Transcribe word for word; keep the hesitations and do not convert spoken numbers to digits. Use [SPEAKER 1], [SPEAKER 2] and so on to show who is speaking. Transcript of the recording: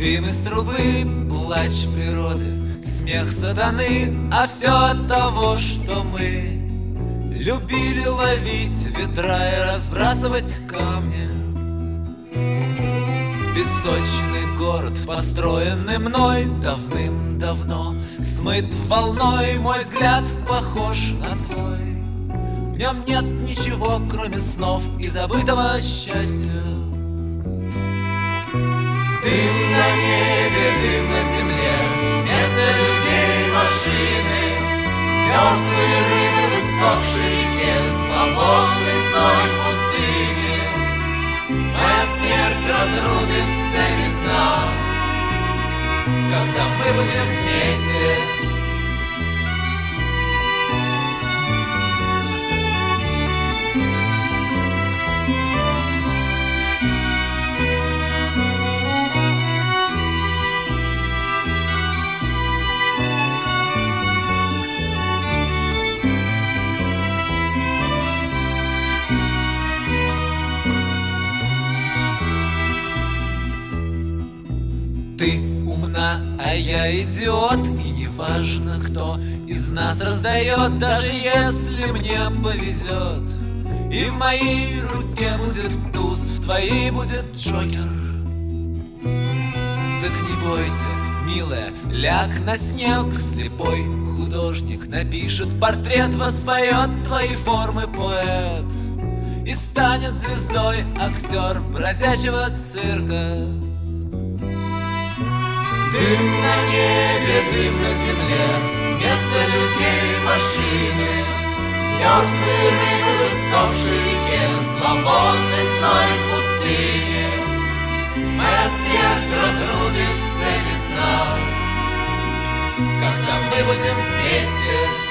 [SPEAKER 1] Дым из трубы, плач природы, смех сатаны, а все от того, что мы любили ловить ветра и разбрасывать камни. Песочный город, построенный мной давным-давно, смыт волной, мой взгляд похож на твой. В нем нет ничего, кроме снов и забытого счастья. Дым на небе, дым на земле, вместо людей машины, мертвые рыбы в иссохшей реке, зловонный зной пустыни. Моя смерть разрубит цепи сна, когда мы будем вместе. Ты умна, а я идиот, и неважно, кто из нас раздает, даже если мне повезет. И в моей руке будет туз, в твоей будет джокер. Так не бойся, милая, ляг на снег, слепой художник напишет портрет, воспоет твои формы поэт и станет звездой актер бродячего цирка. Дым на небе, дым на земле, вместо людей машины, мертвые рыбы в иссохшей реке, зловонный зной пустыни. Моя смерть разрубит цепи сна, когда мы будем вместе.